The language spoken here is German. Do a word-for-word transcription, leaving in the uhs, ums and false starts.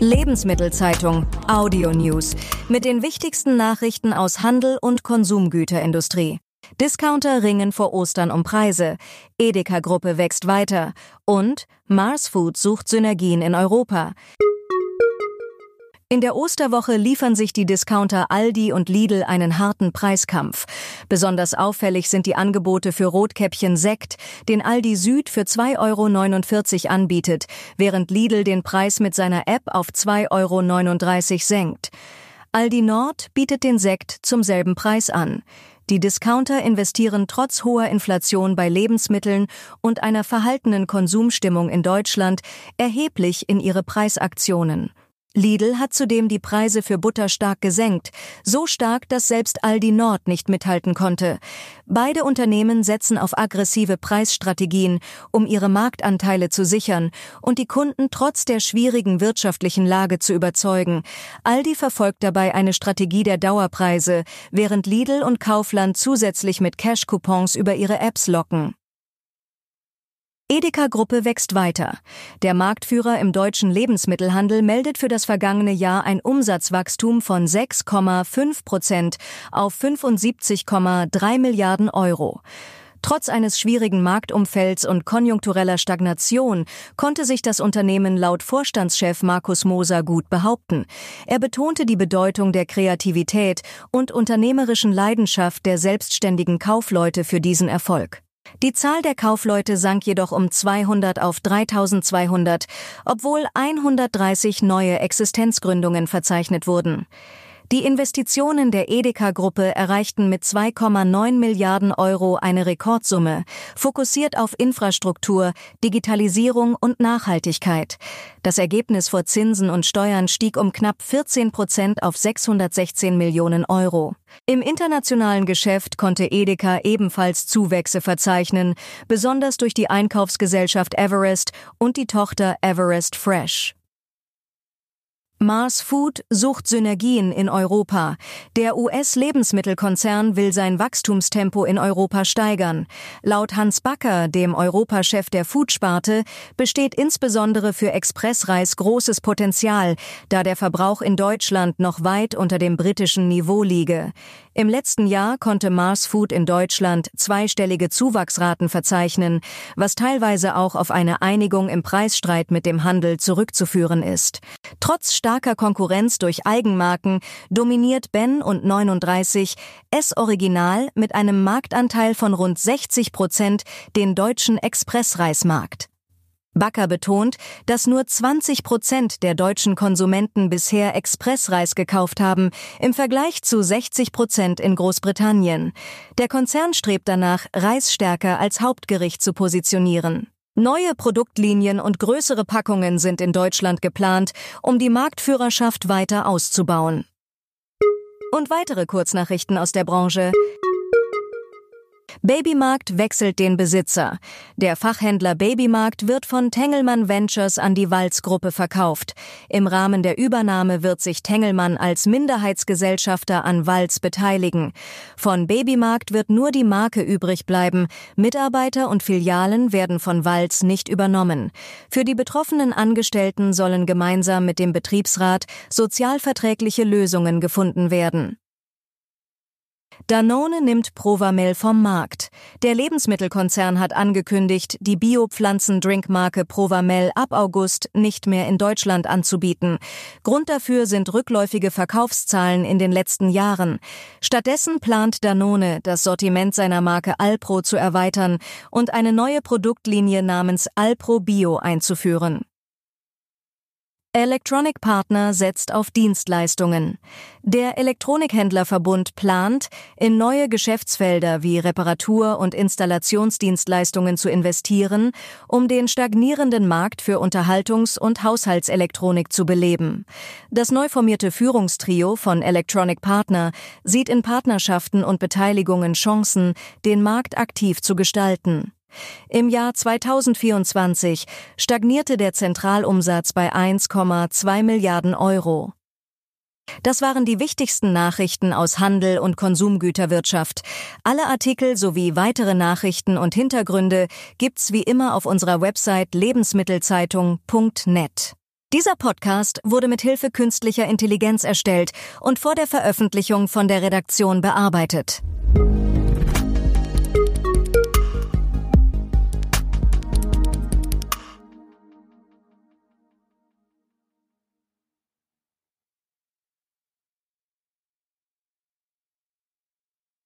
Lebensmittelzeitung Audio News mit den wichtigsten Nachrichten aus Handel und Konsumgüterindustrie. Discounter ringen vor Ostern um Preise, Edeka-Gruppe wächst weiter und Mars Food sucht Synergien in Europa. In der Osterwoche liefern sich die Discounter Aldi und Lidl einen harten Preiskampf. Besonders auffällig sind die Angebote für Rotkäppchen Sekt, den Aldi Süd für zwei Euro neunundvierzig anbietet, während Lidl den Preis mit seiner App auf zwei Euro neununddreißig senkt. Aldi Nord bietet den Sekt zum selben Preis an. Die Discounter investieren trotz hoher Inflation bei Lebensmitteln und einer verhaltenen Konsumstimmung in Deutschland erheblich in ihre Preisaktionen. Lidl hat zudem die Preise für Butter stark gesenkt, so stark, dass selbst Aldi Nord nicht mithalten konnte. Beide Unternehmen setzen auf aggressive Preisstrategien, um ihre Marktanteile zu sichern und die Kunden trotz der schwierigen wirtschaftlichen Lage zu überzeugen. Aldi verfolgt dabei eine Strategie der Dauerpreise, während Lidl und Kaufland zusätzlich mit Cash-Coupons über ihre Apps locken. Edeka-Gruppe wächst weiter. Der Marktführer im deutschen Lebensmittelhandel meldet für das vergangene Jahr ein Umsatzwachstum von sechs Komma fünf Prozent auf fünfundsiebzig Komma drei Milliarden Euro. Trotz eines schwierigen Marktumfelds und konjunktureller Stagnation konnte sich das Unternehmen laut Vorstandschef Markus Moser gut behaupten. Er betonte die Bedeutung der Kreativität und unternehmerischen Leidenschaft der selbstständigen Kaufleute für diesen Erfolg. Die Zahl der Kaufleute sank jedoch um zweihundert auf dreitausendzweihundert, obwohl hundertdreißig neue Existenzgründungen verzeichnet wurden. Die Investitionen der Edeka-Gruppe erreichten mit zwei Komma neun Milliarden Euro eine Rekordsumme, fokussiert auf Infrastruktur, Digitalisierung und Nachhaltigkeit. Das Ergebnis vor Zinsen und Steuern stieg um knapp vierzehn Prozent auf sechshundertsechzehn Millionen Euro. Im internationalen Geschäft konnte Edeka ebenfalls Zuwächse verzeichnen, besonders durch die Einkaufsgesellschaft Everest und die Tochter Everest Fresh. Mars Food sucht Synergien in Europa. Der U S-Lebensmittelkonzern will sein Wachstumstempo in Europa steigern. Laut Hans Backer, dem Europachef der Food-Sparte, besteht insbesondere für Expressreis großes Potenzial, da der Verbrauch in Deutschland noch weit unter dem britischen Niveau liege. Im letzten Jahr konnte Mars Food in Deutschland zweistellige Zuwachsraten verzeichnen, was teilweise auch auf eine Einigung im Preisstreit mit dem Handel zurückzuführen ist. Trotz starker Konkurrenz durch Eigenmarken dominiert Ben und neununddreißig S Original mit einem Marktanteil von rund sechzig Prozent den deutschen Expressreismarkt. Backer betont, dass nur zwanzig Prozent der deutschen Konsumenten bisher Expressreis gekauft haben, im Vergleich zu sechzig Prozent in Großbritannien. Der Konzern strebt danach, Reis stärker als Hauptgericht zu positionieren. Neue Produktlinien und größere Packungen sind in Deutschland geplant, um die Marktführerschaft weiter auszubauen. Und weitere Kurznachrichten aus der Branche. Babymarkt wechselt den Besitzer. Der Fachhändler Babymarkt wird von Tengelmann Ventures an die Walz-Gruppe verkauft. Im Rahmen der Übernahme wird sich Tengelmann als Minderheitsgesellschafter an Walz beteiligen. Von Babymarkt wird nur die Marke übrig bleiben. Mitarbeiter und Filialen werden von Walz nicht übernommen. Für die betroffenen Angestellten sollen gemeinsam mit dem Betriebsrat sozialverträgliche Lösungen gefunden werden. Danone nimmt Provamel vom Markt. Der Lebensmittelkonzern hat angekündigt, die Bio-Pflanzen-Drinkmarke Provamel ab August nicht mehr in Deutschland anzubieten. Grund dafür sind rückläufige Verkaufszahlen in den letzten Jahren. Stattdessen plant Danone, das Sortiment seiner Marke Alpro zu erweitern und eine neue Produktlinie namens Alpro Bio einzuführen. Electronic Partner setzt auf Dienstleistungen. Der Elektronikhändlerverbund plant, in neue Geschäftsfelder wie Reparatur- und Installationsdienstleistungen zu investieren, um den stagnierenden Markt für Unterhaltungs- und Haushaltselektronik zu beleben. Das neu formierte Führungstrio von Electronic Partner sieht in Partnerschaften und Beteiligungen Chancen, den Markt aktiv zu gestalten. Im Jahr zweitausendvierundzwanzig stagnierte der Zentralumsatz bei eins Komma zwei Milliarden Euro. Das waren die wichtigsten Nachrichten aus Handel und Konsumgüterwirtschaft. Alle Artikel sowie weitere Nachrichten und Hintergründe gibt's wie immer auf unserer Website lebensmittelzeitung punkt net. Dieser Podcast wurde mit Hilfe künstlicher Intelligenz erstellt und vor der Veröffentlichung von der Redaktion bearbeitet.